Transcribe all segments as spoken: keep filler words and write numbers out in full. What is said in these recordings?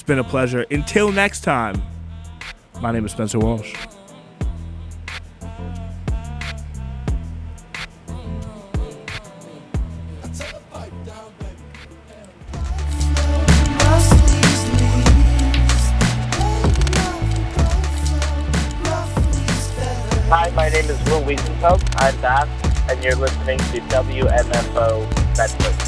been a pleasure. Until next time, my name is Spencer Walsh. Hi, my name is Will Wiesenfeld. I'm Bass, and you're listening to W M F O Bedford.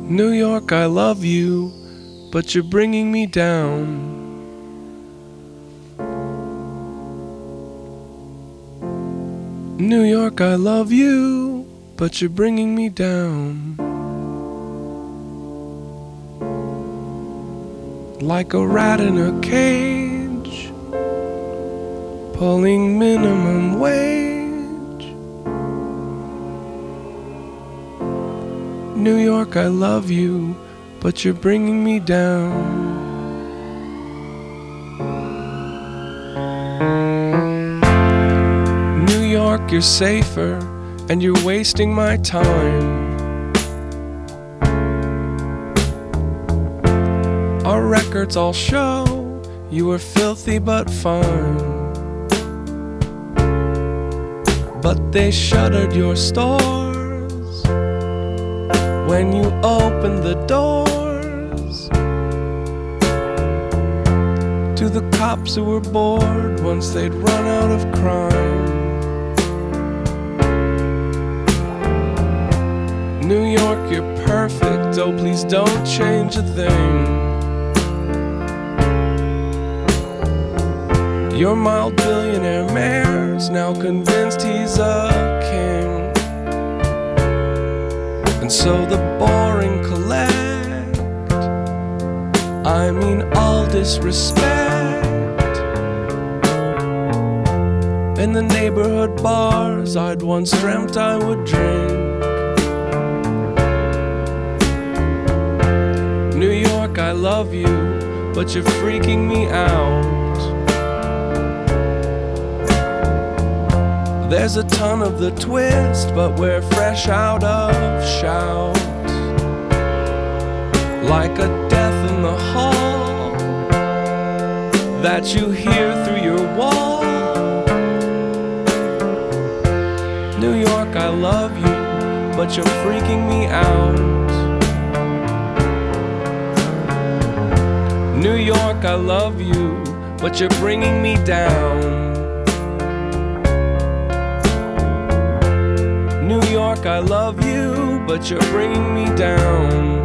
New York, I love you, but you're bringing me down. New York, I love you, but you're bringing me down. Like a rat in a cage, pulling minimum wage. New York, I love you, but you're bringing me down. New York, you're safer, and you're wasting my time. Our records all show you were filthy but fine. But they shuttered your stores when you opened the doors to the cops who were bored once they'd run out of crime. New York, you're perfect, oh please don't change a thing. Your mild billionaire mayor's now convinced he's a king, and so the boring collect, I mean all disrespect. In the neighborhood bars I'd once dreamt I would drink. New York, I love you, but you're freaking me out. There's a ton of the twist, but we're fresh out of shout. Like a death in the hall that you hear through your wall. New York, I love you, but you're freaking me out. New York, I love you, but you're bringing me down. New York, I love you, but you're bringing me down.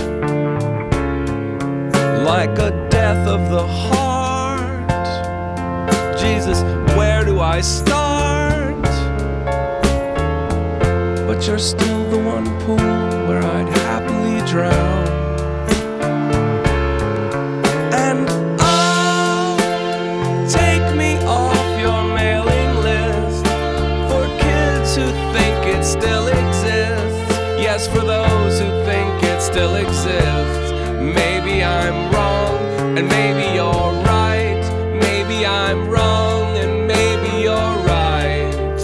Like a death of the heart. Jesus, where do I start? But you're still the one pool where I'd happily drown. And oh, take me off your mailing list for kids who think it still exists. Yes, for those who think it still exists. Maybe I'm wrong, and maybe you're right. Maybe I'm wrong, and maybe you're right.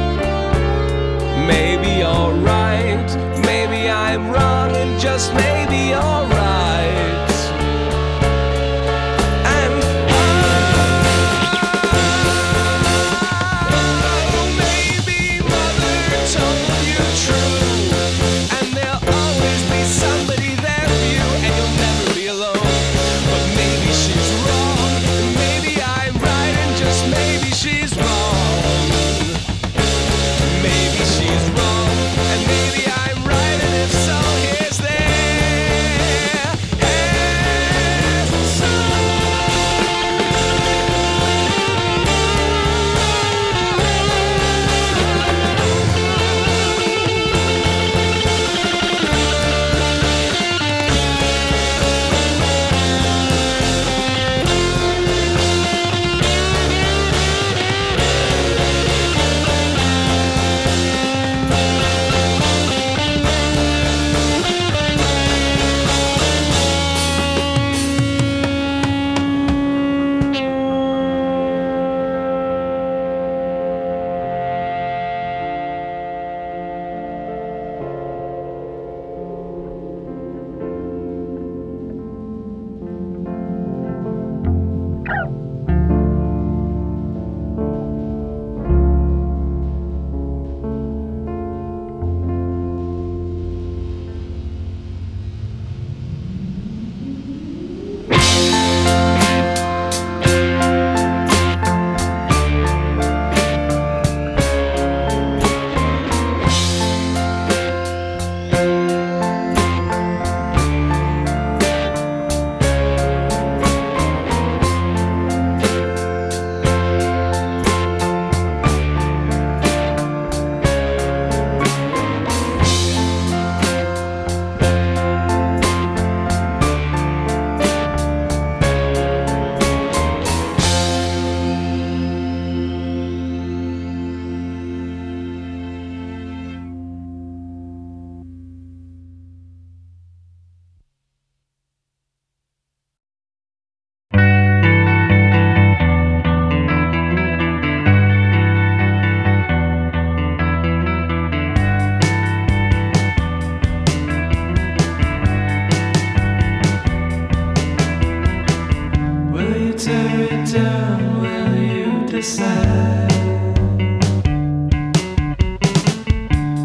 Maybe you're right. Maybe I'm wrong, and just maybe you're right. Maybe she's wrong, and maybe I'm right, and if so, here's this.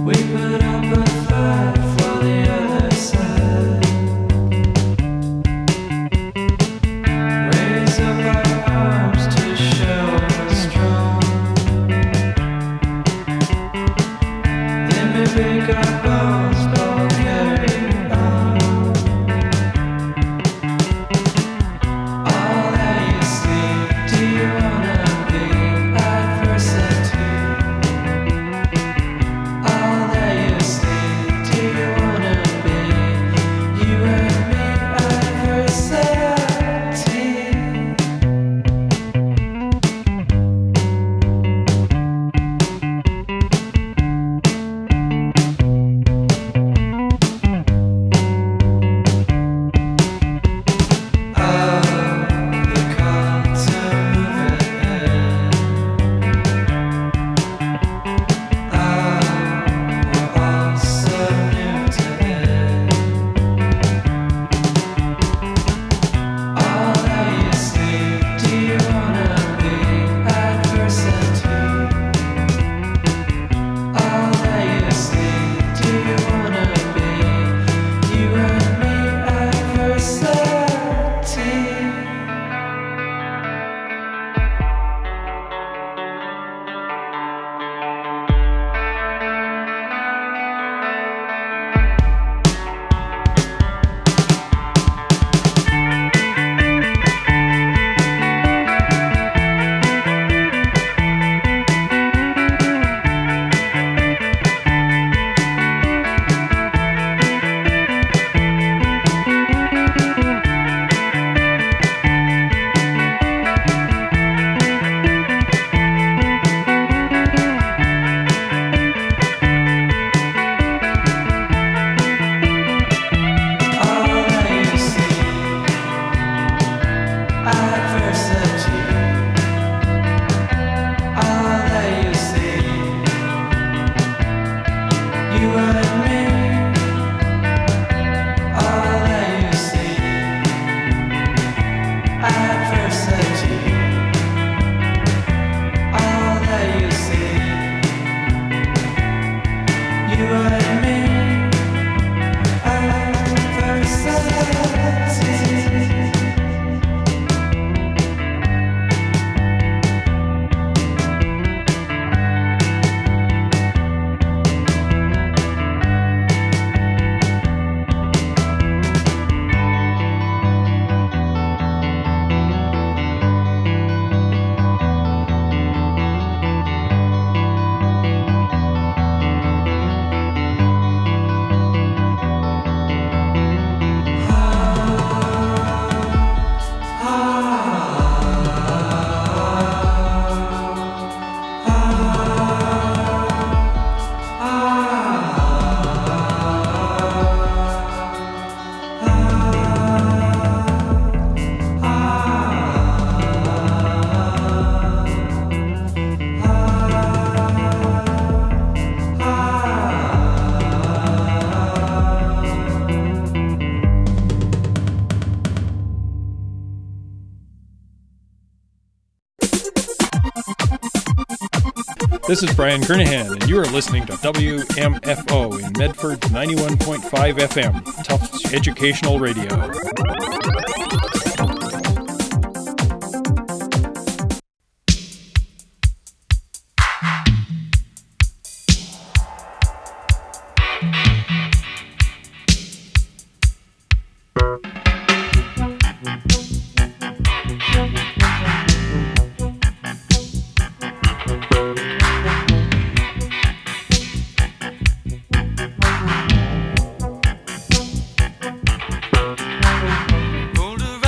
This is Brian Kernahan, and you are listening to W M F O in Medford's ninety-one point five F M, Tufts Educational Radio. Boulder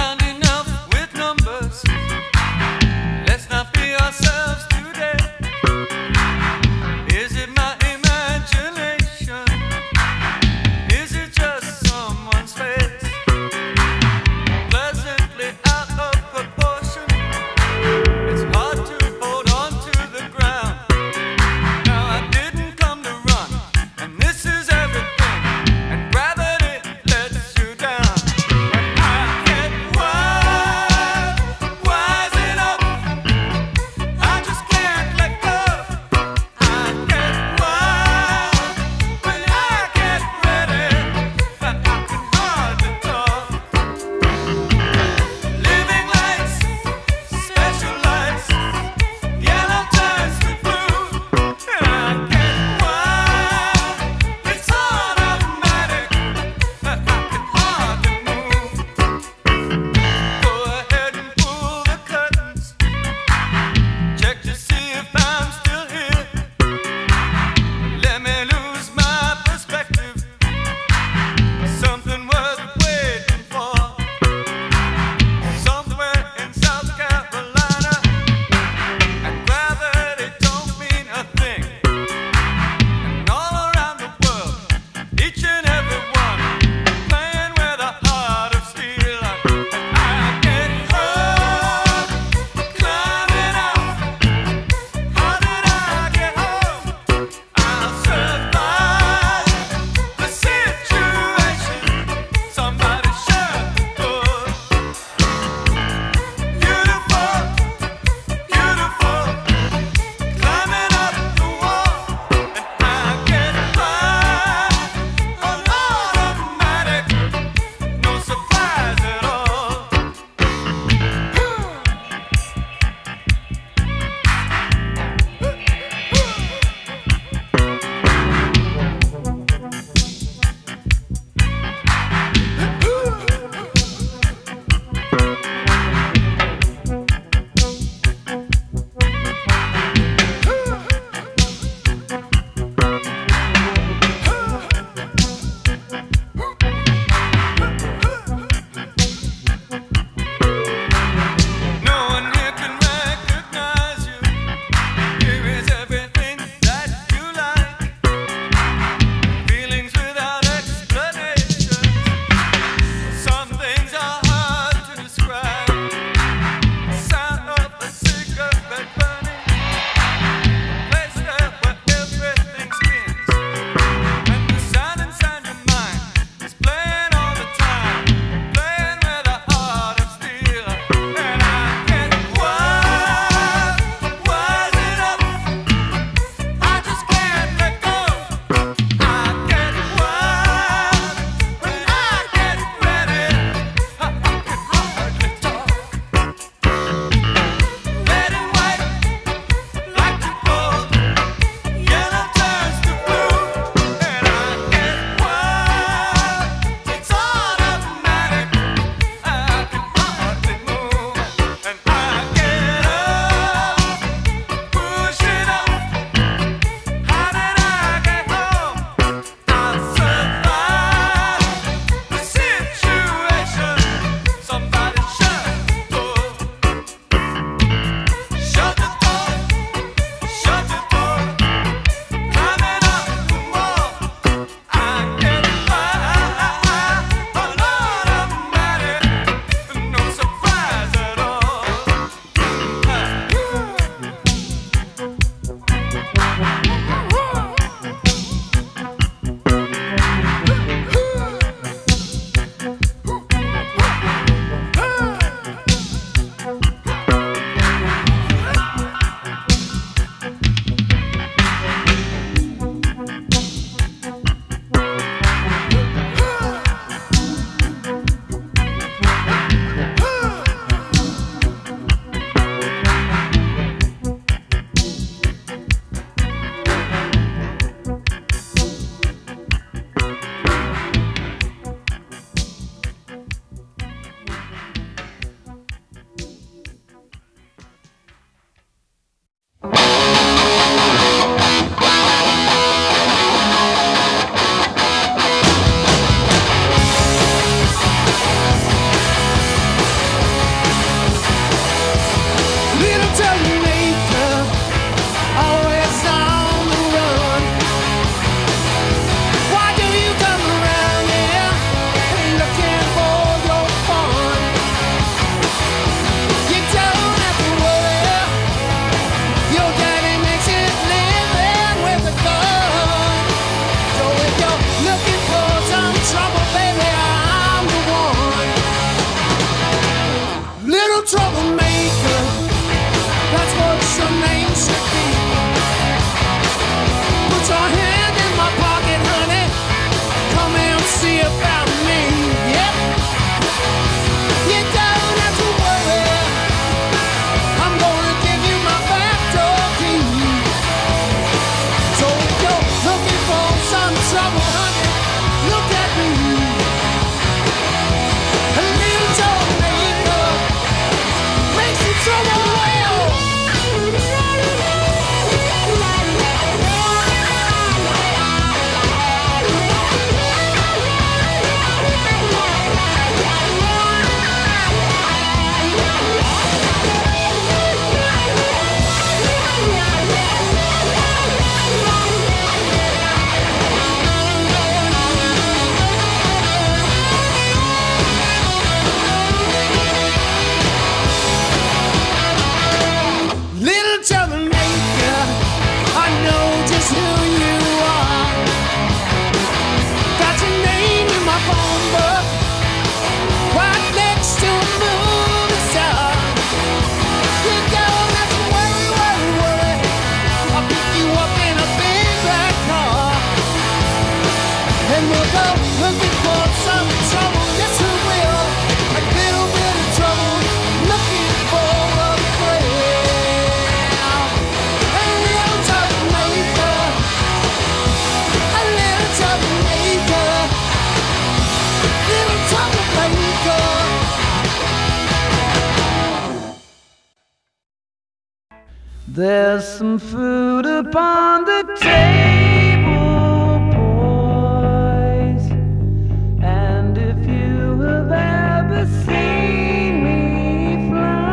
There's some food upon the table, boys. And if you have ever seen me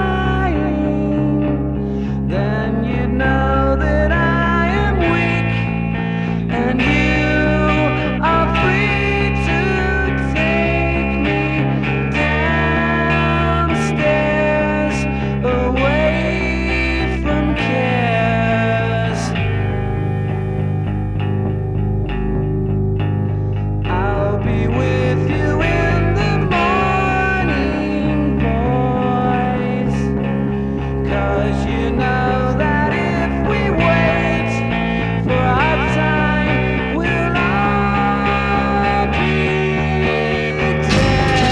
flying, then you'd know that I am weak, and you are free to take me downstairs away from cares. I'll be with you in the morning, boys, 'cause you know that if we wait for our time, we'll all be dead.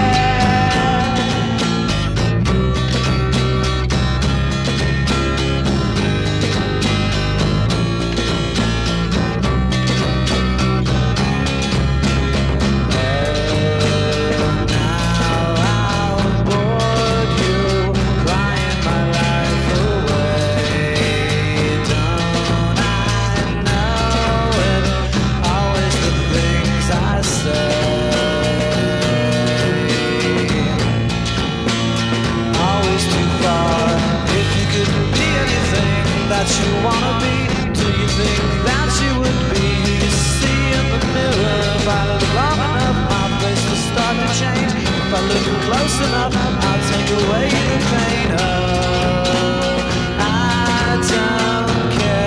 That you wanna be, do you think that you would be? You see in the mirror, if I look long enough, my face will start to change. If I look close enough, I'll take away the pain. Oh, I don't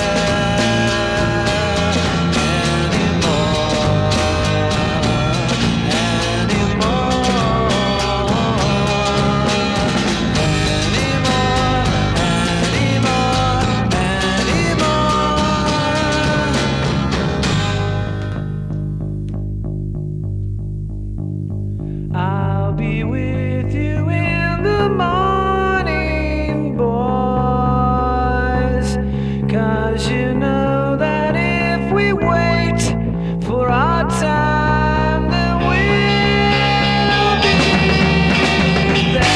care anymore, anymore, I'll be with you in the morning, boys, 'cause you know that if we wait for our time, then we'll be there.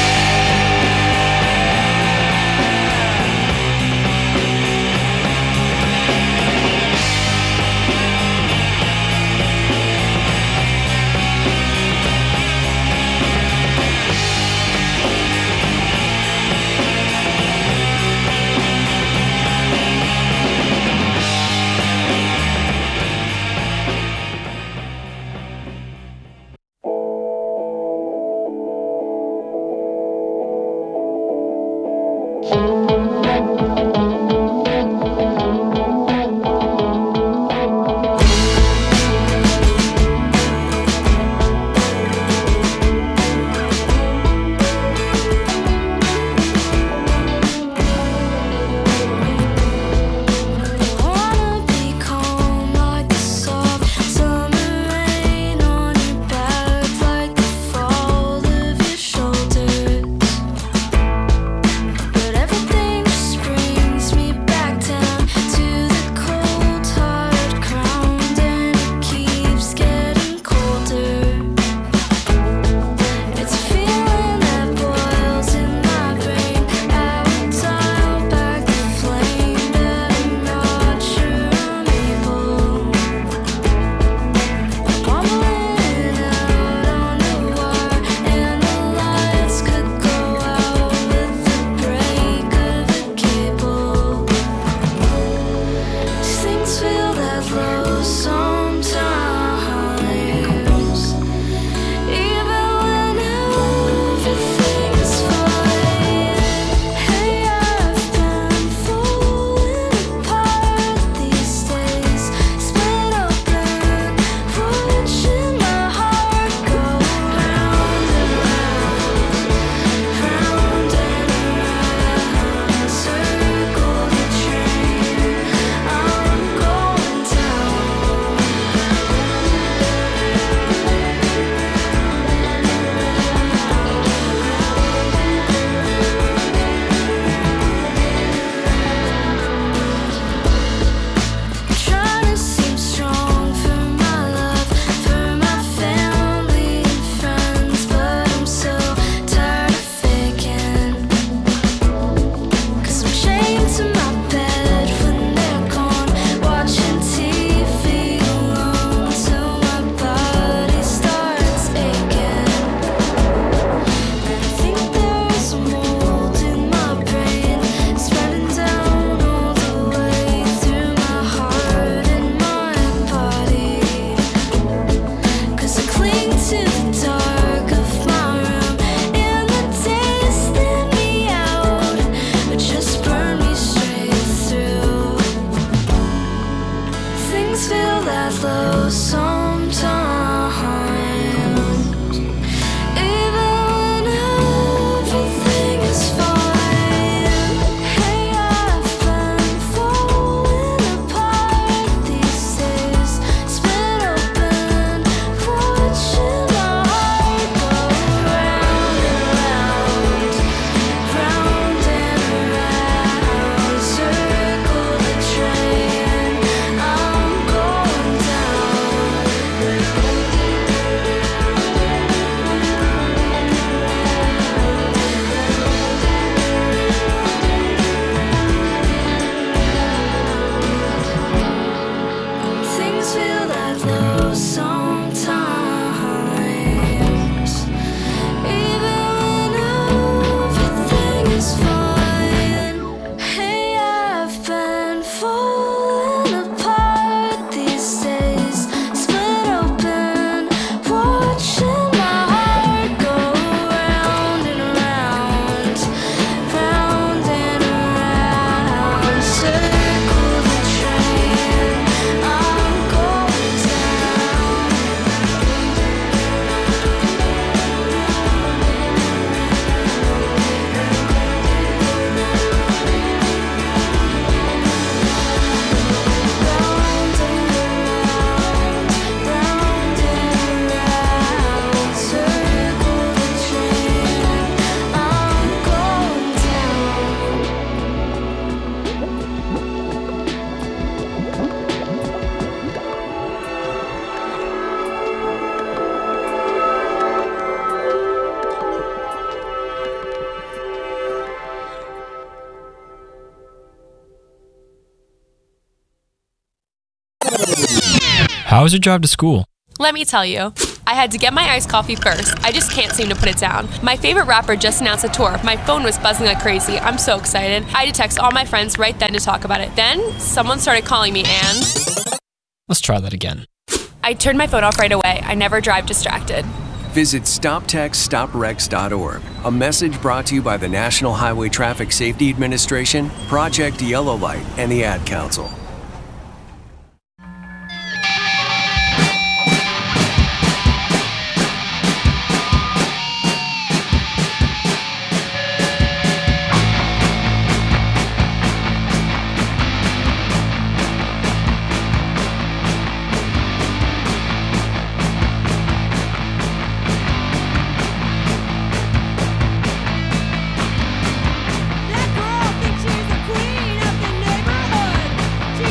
Wanna be calm like the soft summer rain on your back, like the fall of your shoulders. But everything just brings me back down to the cold hard ground, and it keeps getting colder. It's a feeling that boils in my brain. I would dial back the flame, but I'm not sure I'm able. Wobbling out on the wire, and the lights could go out with the break of a cable. These things feel that low sometimes, even when everything is fine. Hey, I've been falling apart these days, split open, watching my heart go round and round, round and round. Circle the train, I'm going down. Things feel that low sometimes, even when everything is fine. Hey, I've been falling apart these days, split open, watching my heart go round and round, round and round, circle the train, I'm going down. Things feel that low sometimes, even when everything is fine. Hey, I've been falling apart these days, split open, watching my heart go round and round, round and round, circle the train, I'm going down. Round and round, round and round, circle the train, I'm going down. How was your drive to school? Let me tell you, I had to get my iced coffee first. I just can't seem to put it down. My favorite rapper just announced a tour. My phone was buzzing like crazy. I'm so excited. I had to text all my friends right then to talk about it. Then, someone started calling me and Let's try that again. I turned my phone off right away. I never drive distracted. Visit stop text stop wrecks dot org. A message brought to you by the National Highway Traffic Safety Administration, Project Yellow Light, and the Ad Council. That girl thinks she's the queen of the neighborhood.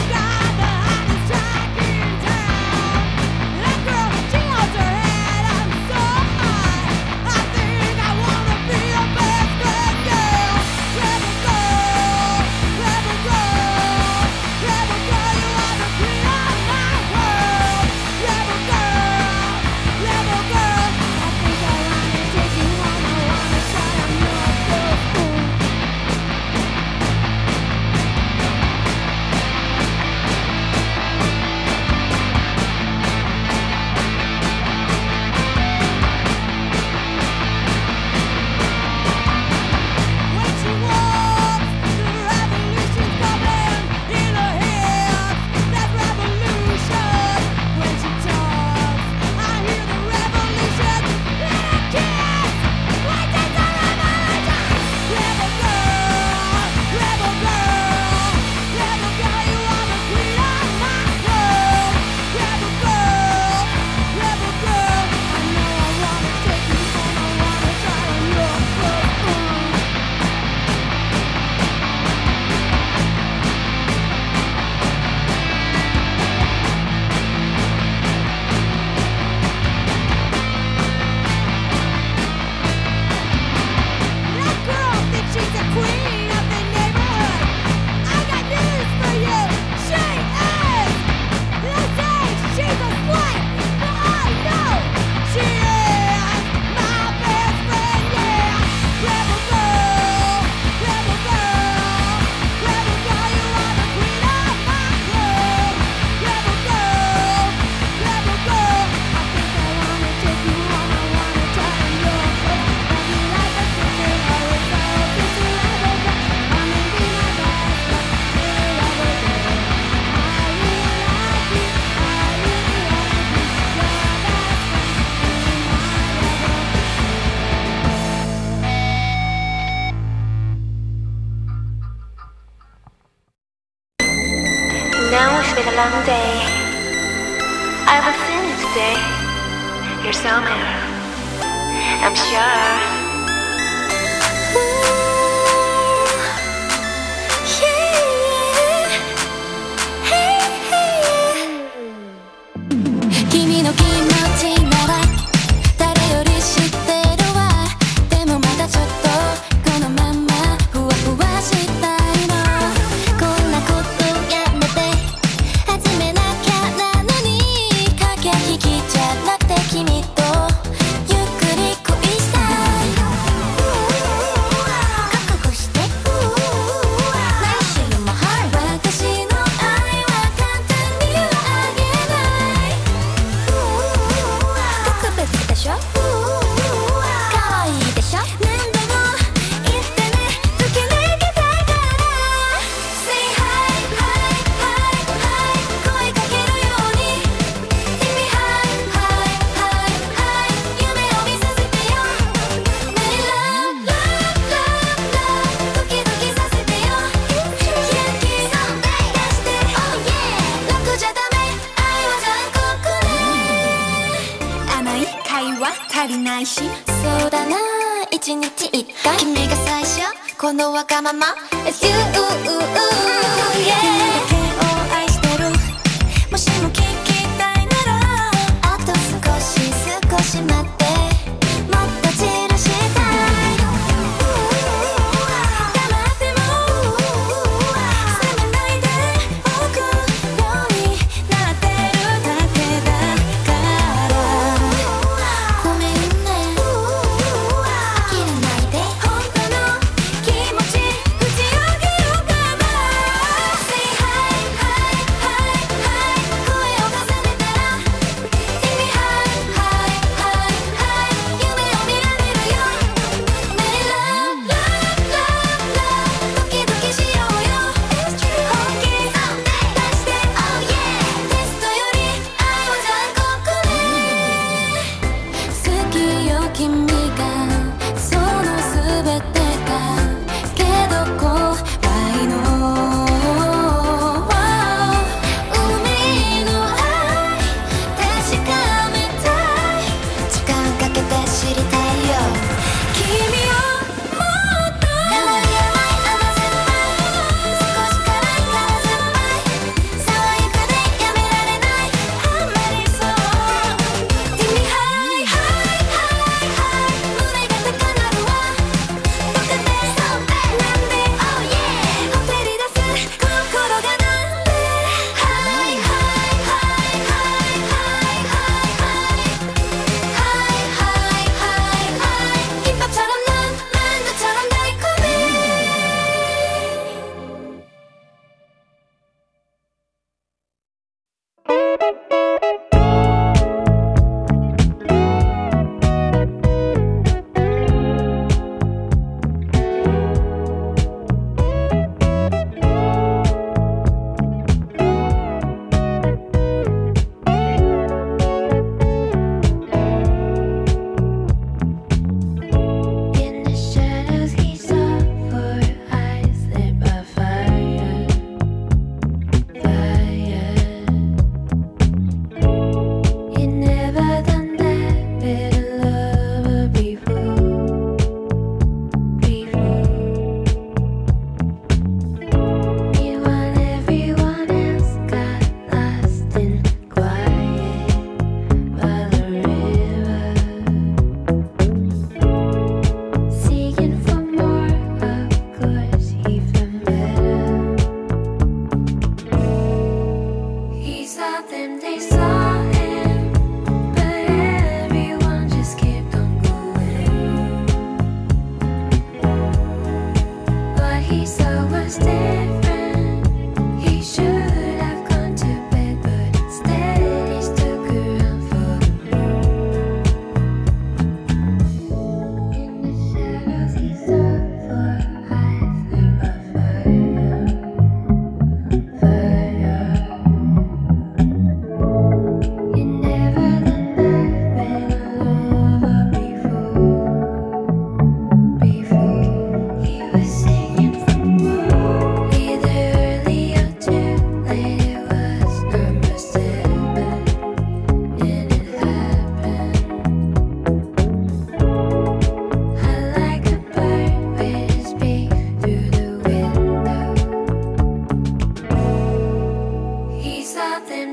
You're somewhere, I'm sure.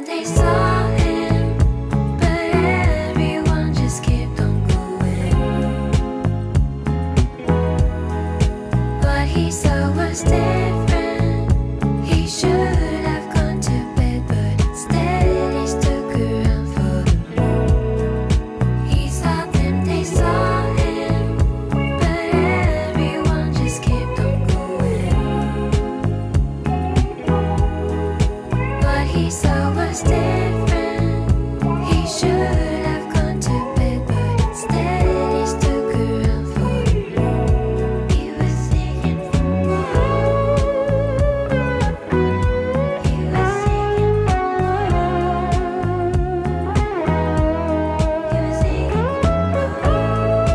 them they saw him, but everyone just kept on going. What he saw was different. He should have gone to bed, but instead he stuck around for the moon. He saw them they saw him, but everyone just kept on going. What he saw was different. He should have gone to bed, but instead he stuck around for the moon. He was singing for more. He was singing for more. He was singing for more.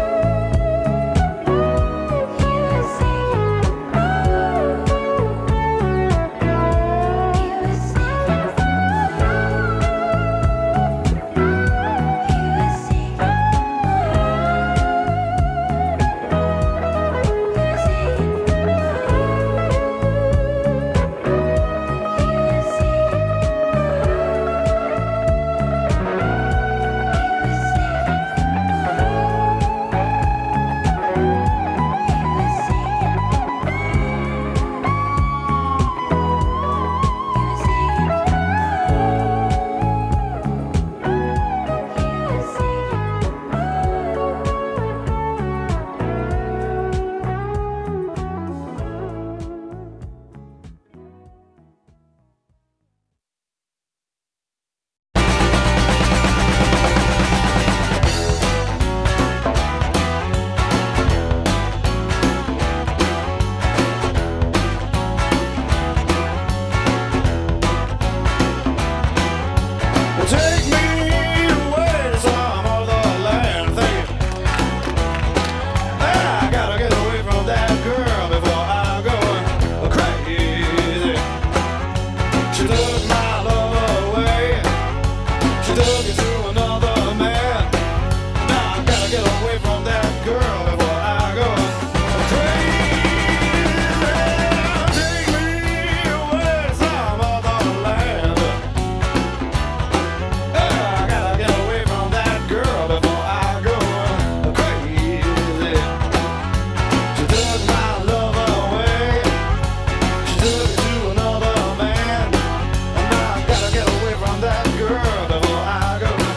He was singing for more. He was singing for I gotta get away from that girl before I go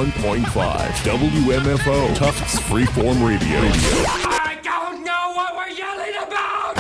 ninety-one point five W M F O, Tufts Freeform Radio. I don't know what we're yelling about!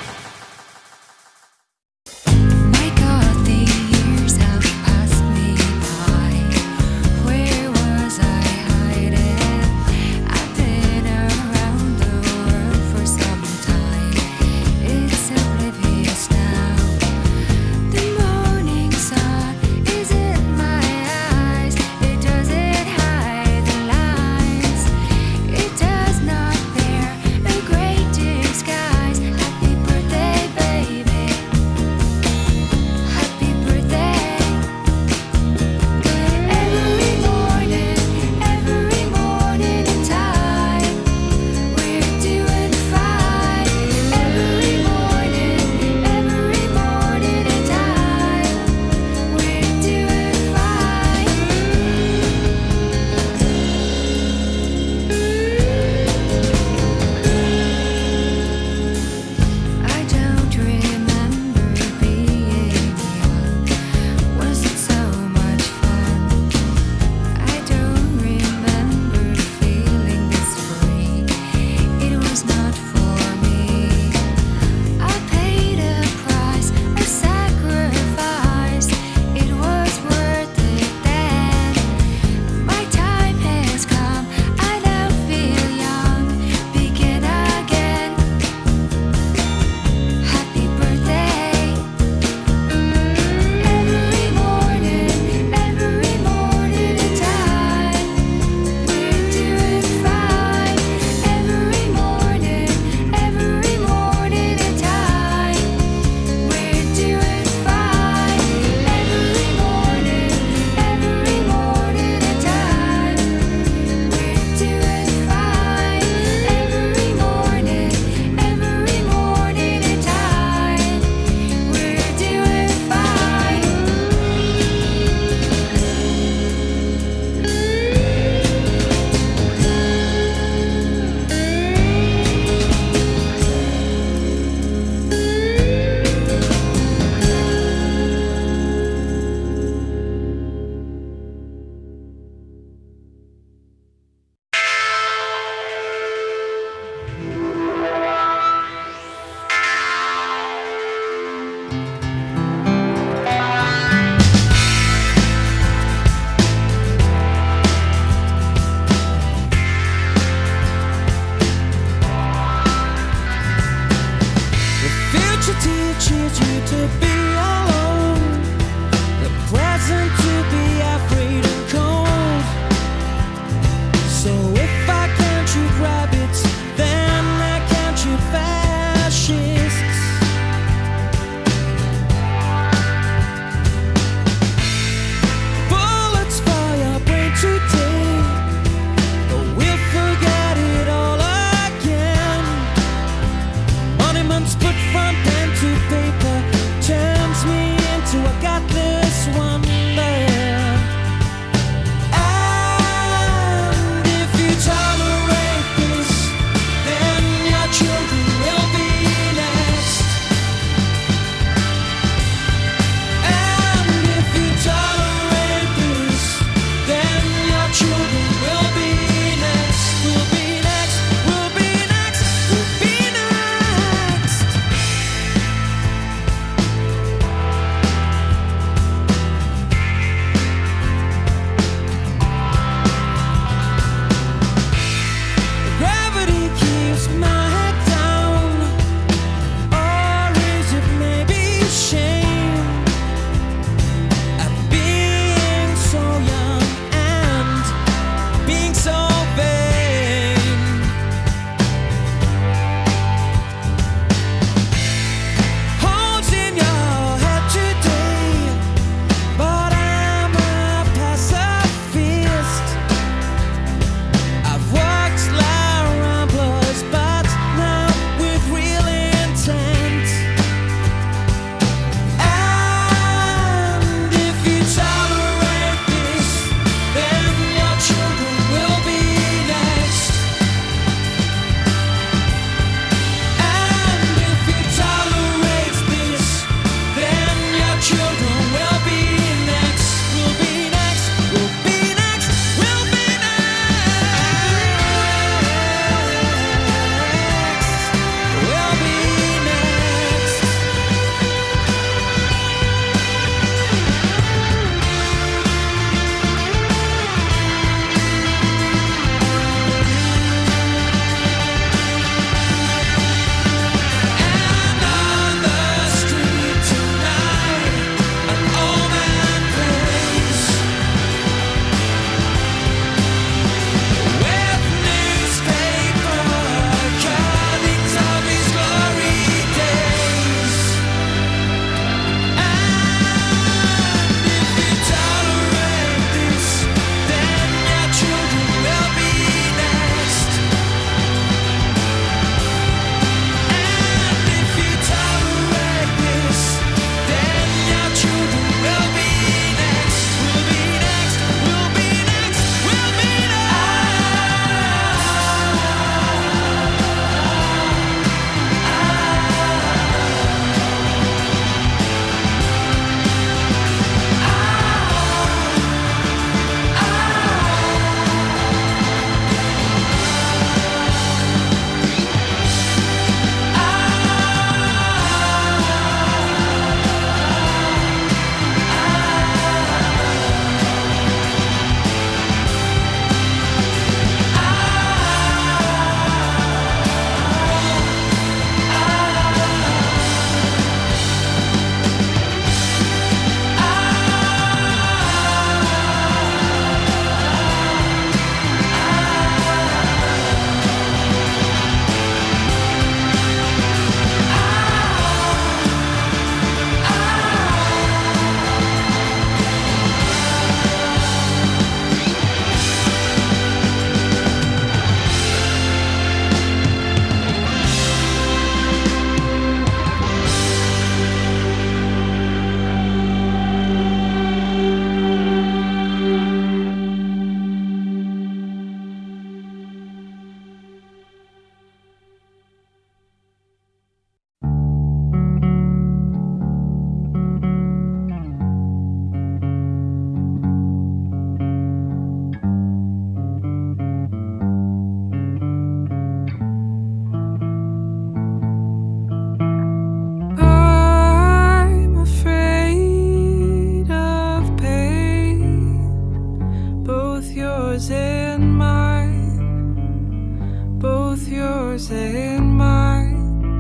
My God, the years have passed me by. Where was I hiding? I've been around the world for some time. It's oblivious now. The morning sun is in my eyes. It doesn't hide the lines. It does not bear a great disguise. Happy birthday, baby. Happy birthday. Every morning, every morning in time, we're doing fine. Every morning, every morning in time, we're doing fine. I don't remember being young. Was it so much fun? I don't remember feeling this free. It was not for me. I paid a price, a sacrifice. It was worth it then. My time has come. I now feel young. Begin again. Happy birthday. Every morning, every morning in time, we're doing fine. Every morning, every morning in time, we're doing fine. Every morning, every morning in time, we're doing fine. Every morning, every morning in time, we're doing fine. The future teaches you to be alone. The present to be afraid and cold. So if I can't shoot rabbits, then I can't shoot fascists. Bullets for your brain today, but we'll forget it all again. Monuments put from pen to paper, turn yours and mine.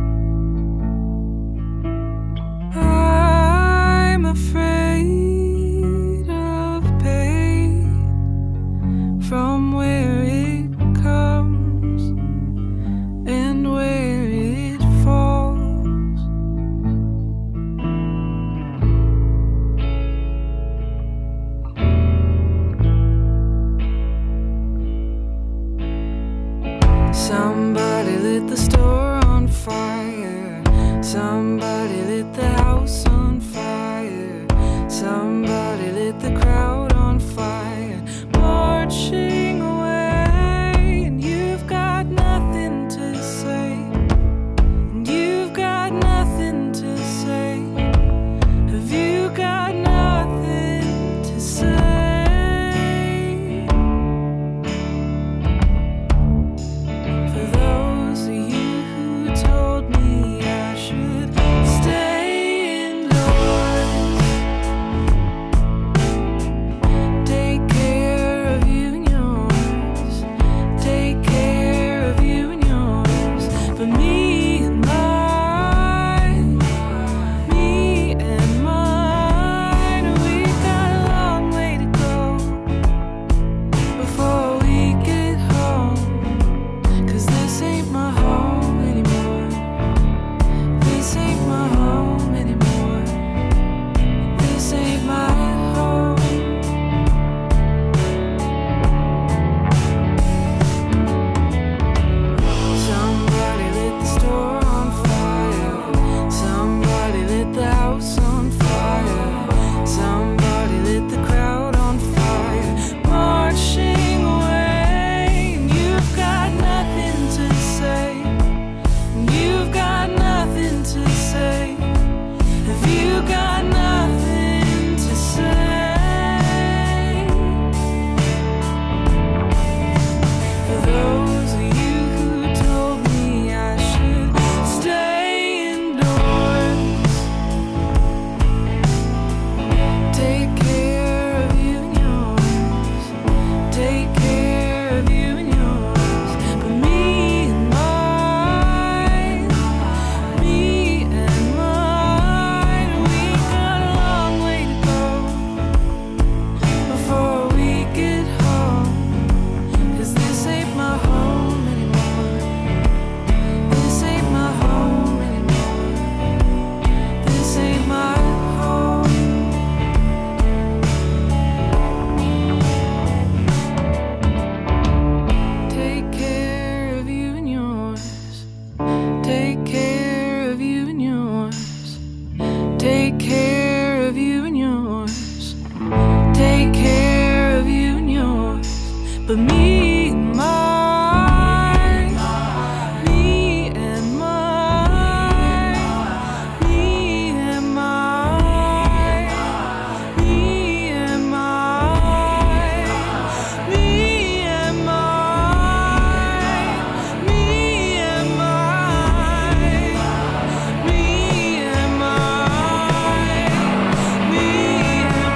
I'm afraid of pain from where it comes and where it falls. Somebody lit the store on fire. Somebody lit the house on fire. Somebody lit the crowd on fire. Marching away, and you've got nothing to say. And you've got nothing to say. Have you got nothing to say? For those of you who told me I should stay indoors, take care of you and yours, take care of you and yours. But me and mine, me and mine, we've got a long way to go before we get home. 'Cause this ain't my home anymore. This ain't my home anymore. This ain't my home. Somebody lit the store on fire. Somebody lit the house on fire. Somebody lit the crowd on fire. Marching away, and you've got nothing to say. And you've got nothing to say. Have you got nothing to say? For those of you who told me I should stay indoors, take care of you and yours, take care of you and yours. But me and mine, me and mine, we got a long way to go before we get home. 'Cause this ain't my home anymore. This ain't my home anymore. This ain't my home. Take care of you and yours. Take care of you and yours. Take care of you and yours. Take care of you and yours. But me and mine, me and mine, me and mine, me and mine, me and mine, me and mine, me and mine, me and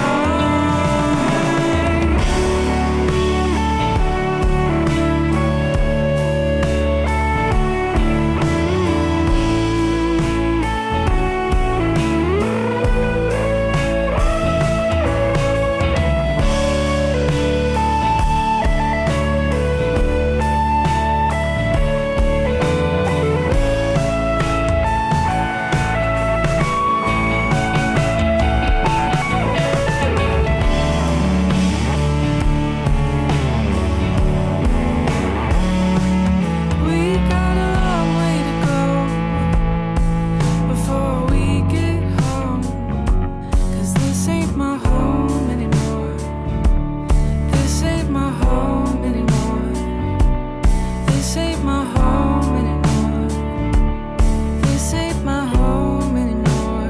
we got a long way to go before we get home. 'Cause this ain't my home anymore. This ain't my home anymore. This ain't my home anymore. This ain't my home anymore.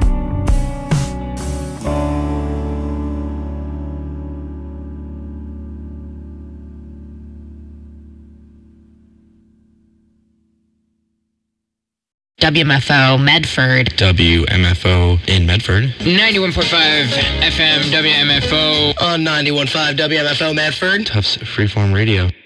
W M F O Medford. W M F O in Medford. ninety-one point five F M W M F O. On ninety-one point five W M F O Medford. Tufts Freeform Radio.